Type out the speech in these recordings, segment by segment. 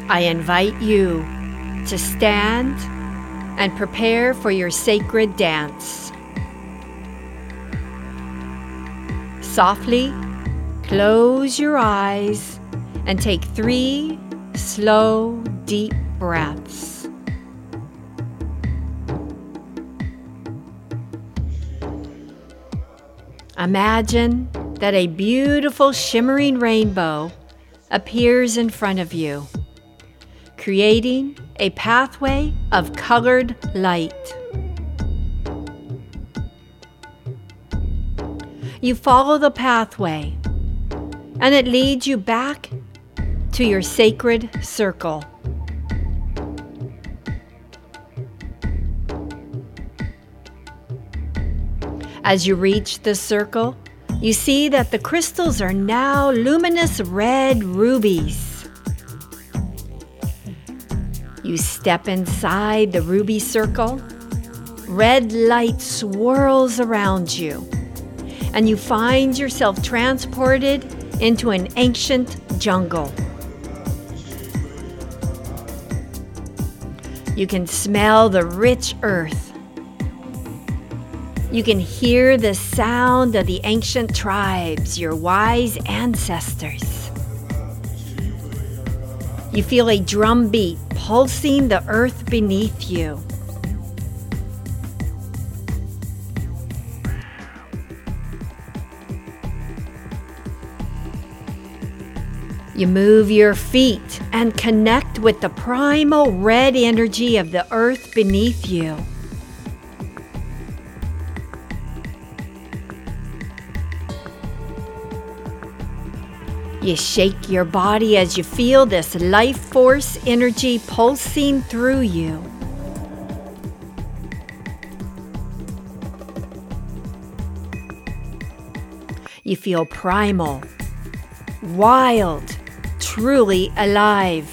I invite you to stand and prepare for your sacred dance. Softly close your eyes and take 3 slow, deep breaths. Imagine that a beautiful shimmering rainbow appears in front of you, creating a pathway of colored light. You follow the pathway, and it leads you back to your sacred circle. As you reach the circle, you see that the crystals are now luminous red rubies. You step inside the ruby circle. Red light swirls around you, and you find yourself transported into an ancient jungle. You can smell the rich earth. You can hear the sound of the ancient tribes, your wise ancestors. You feel a drumbeat pulsing the earth beneath you. You move your feet and connect with the primal red energy of the earth beneath you. You shake your body as you feel this life force energy pulsing through you. You feel primal, wild, truly alive.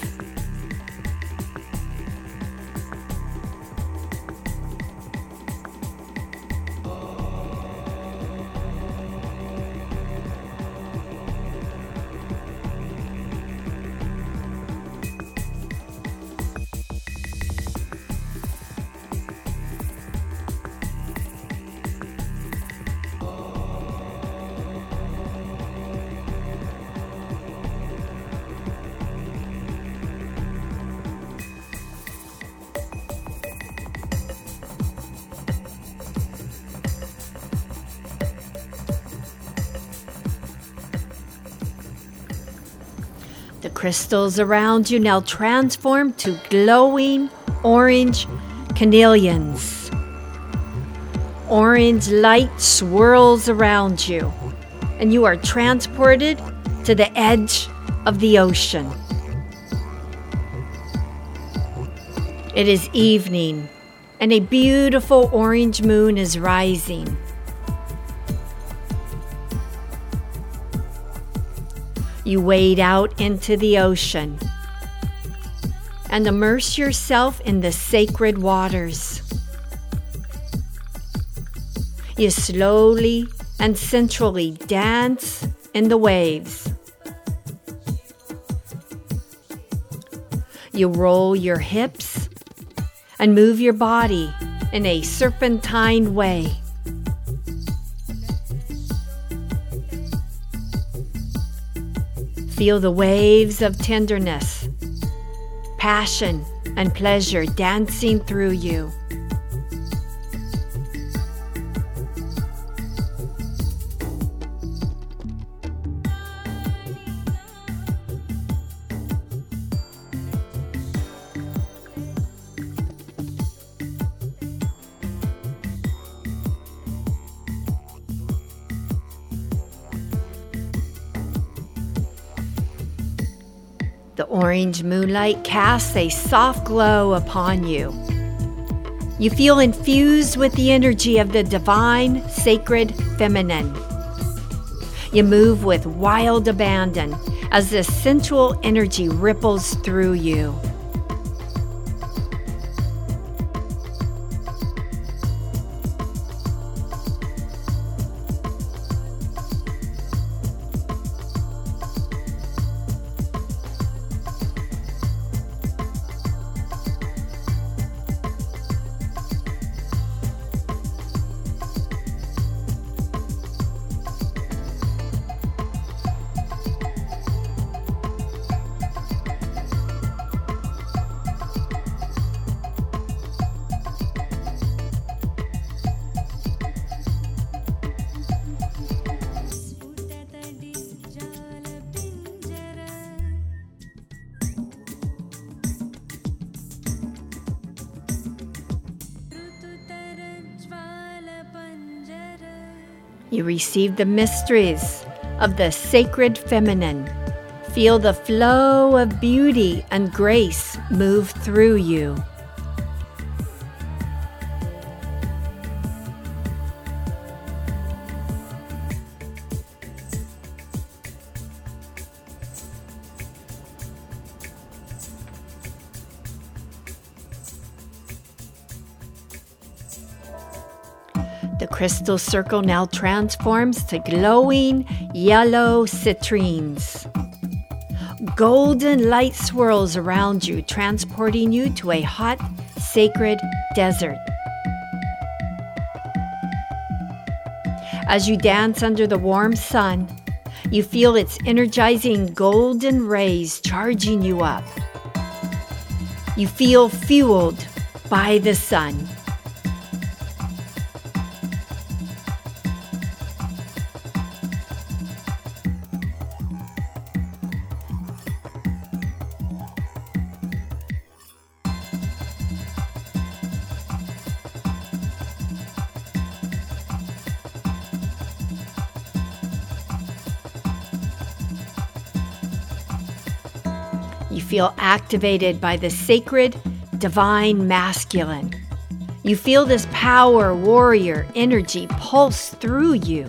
The crystals around you now transform to glowing orange carnelians. Orange light swirls around you, and you are transported to the edge of the ocean. It is evening, and a beautiful orange moon is rising. You wade out into the ocean and immerse yourself in the sacred waters. You slowly and sensually dance in the waves. You roll your hips and move your body in a serpentine way. Feel the waves of tenderness, passion, and pleasure dancing through you. The orange moonlight casts a soft glow upon you. You feel infused with the energy of the divine, sacred feminine. You move with wild abandon as the sensual energy ripples through you. You receive the mysteries of the sacred feminine. Feel the flow of beauty and grace move through you. The crystal circle now transforms to glowing yellow citrines. Golden light swirls around you, transporting you to a hot, sacred desert. As you dance under the warm sun, you feel its energizing golden rays charging you up. You feel fueled by the sun. You feel activated by the sacred, divine masculine. You feel this power, warrior energy pulse through you.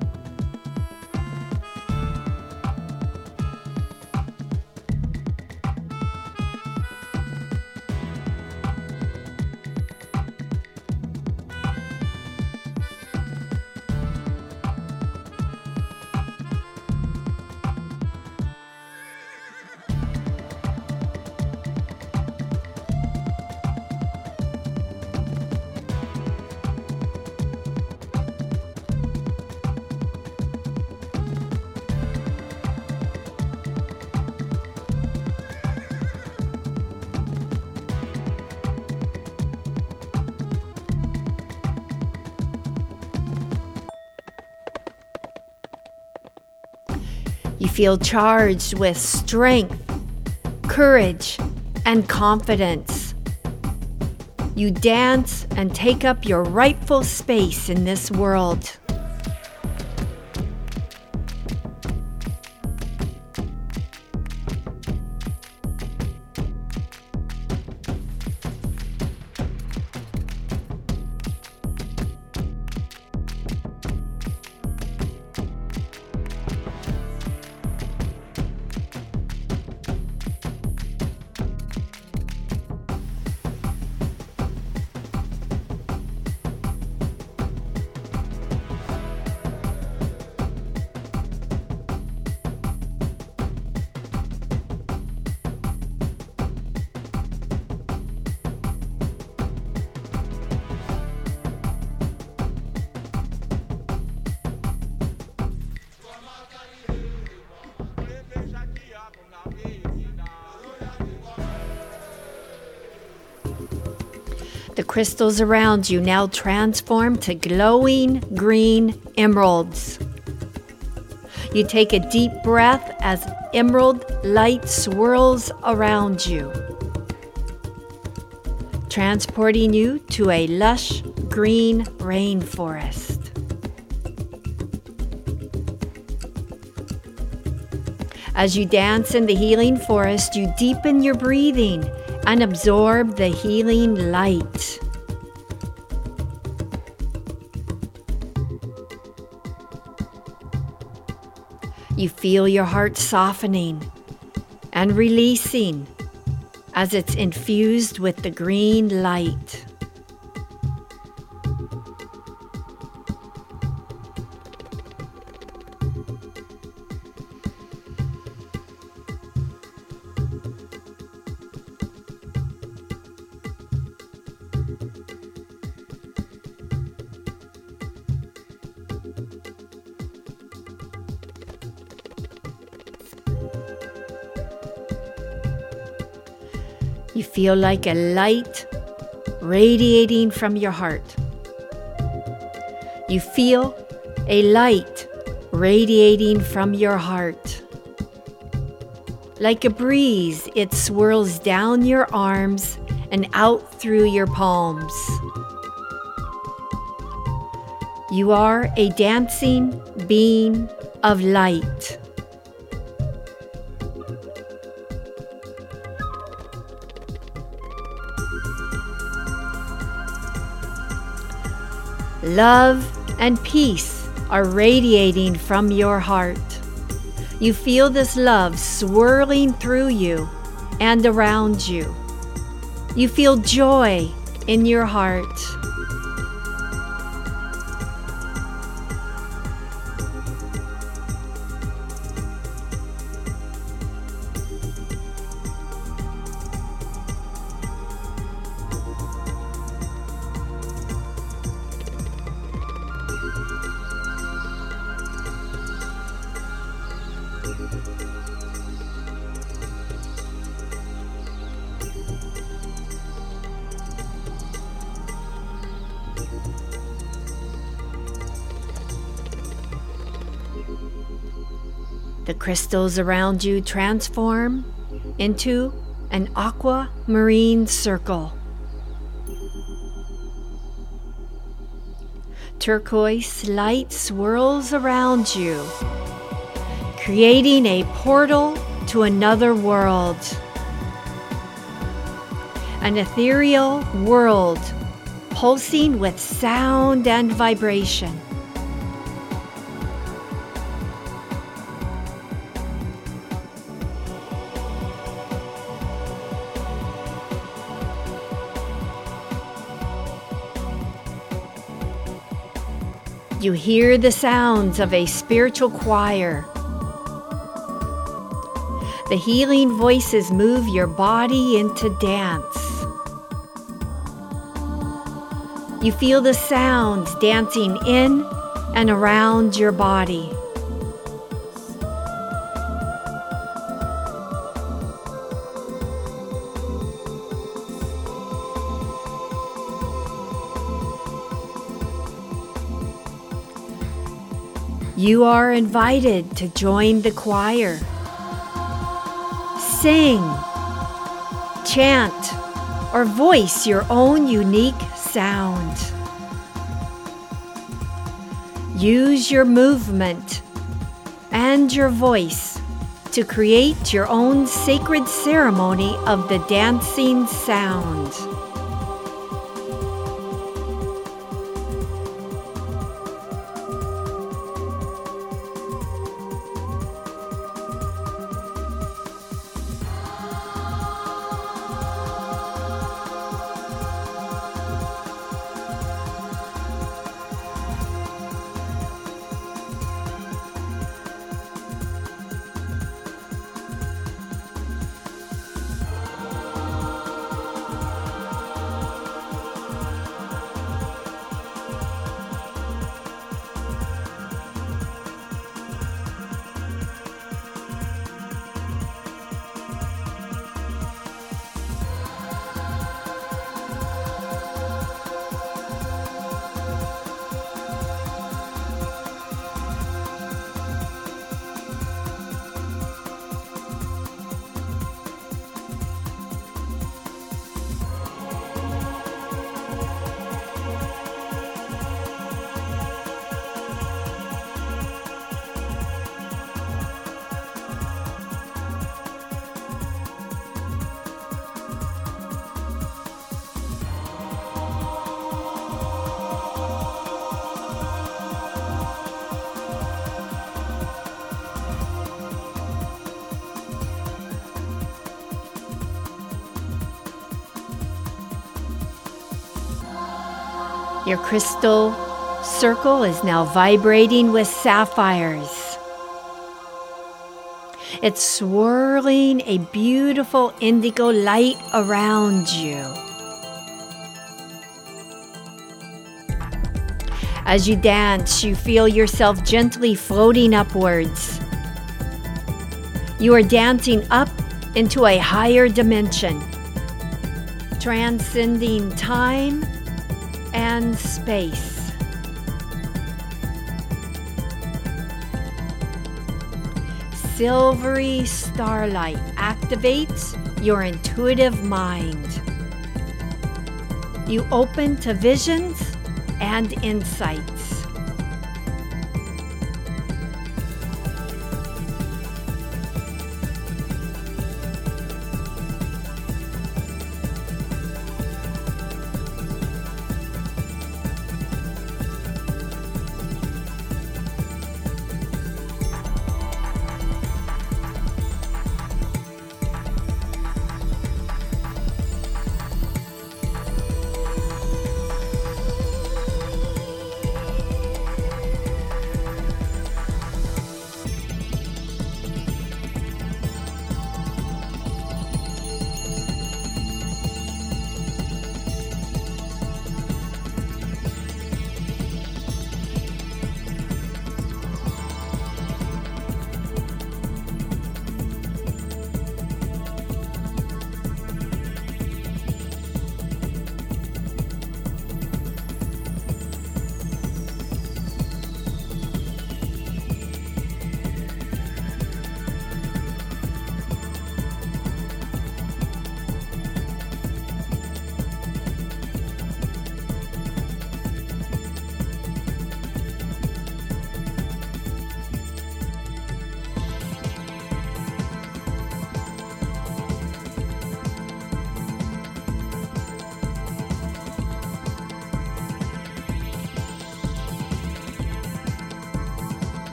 You feel charged with strength, courage, and confidence. You dance and take up your rightful space in this world. The crystals around you now transform to glowing green emeralds. You take a deep breath as emerald light swirls around you, transporting you to a lush green rainforest. As you dance in the healing forest, you deepen your breathing and absorb the healing light. You feel your heart softening and releasing as it's infused with the green light. You feel like a light radiating from your heart. You feel a light radiating from your heart. Like a breeze, it swirls down your arms and out through your palms. You are a dancing being of light. Love and peace are radiating from your heart. You feel this love swirling through you and around you. You feel joy in your heart. The crystals around you transform into an aquamarine circle. Turquoise light swirls around you, creating a portal to another world. An ethereal world pulsing with sound and vibration. You hear the sounds of a spiritual choir. The healing voices move your body into dance. You feel the sounds dancing in and around your body. You are invited to join the choir. Sing, chant, or voice your own unique sound. Use your movement and your voice to create your own sacred ceremony of the dancing sound. Your crystal circle is now vibrating with sapphires. It's swirling a beautiful indigo light around you. As you dance, you feel yourself gently floating upwards. You are dancing up into a higher dimension, transcending time and space. Silvery starlight activates your intuitive mind. You open to visions and insights.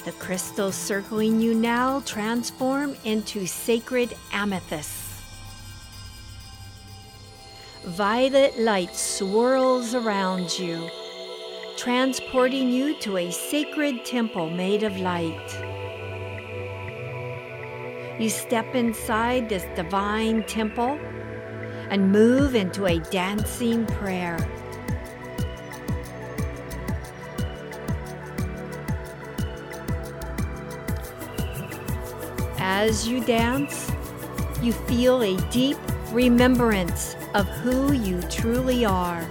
The crystals circling you now transform into sacred amethysts. Violet light swirls around you, transporting you to a sacred temple made of light. You step inside this divine temple and move into a dancing prayer. As you dance, you feel a deep remembrance of who you truly are.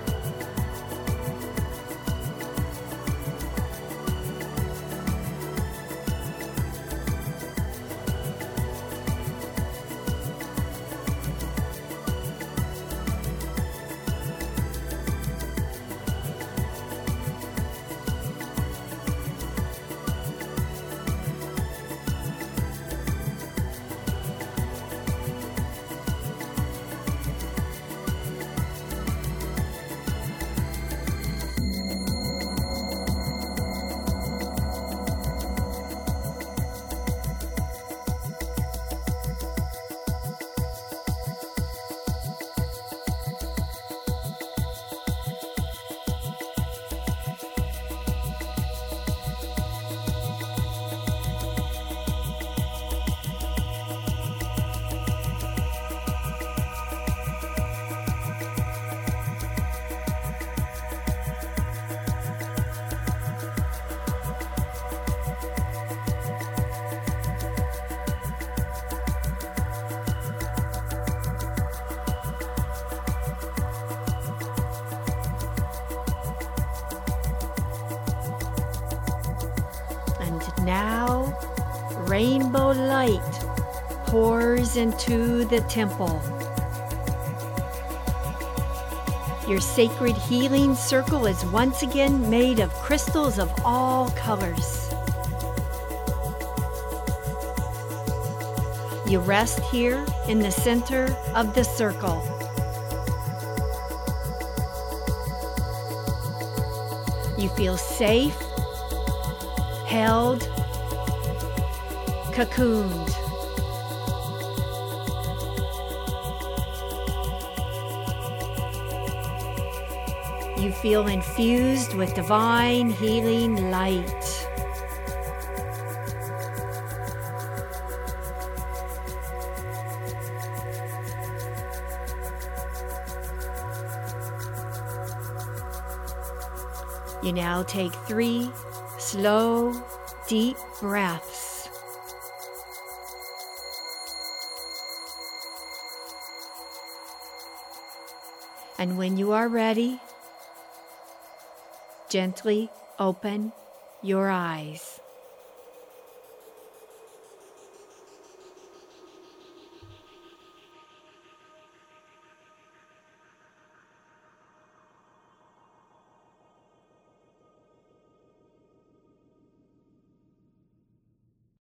Now, rainbow light pours into the temple. Your sacred healing circle is once again made of crystals of all colors. You rest here in the center of the circle. You feel safe, held, cocooned. You feel infused with divine healing light. You now take 3 slow, deep breaths. And when you are ready, gently open your eyes.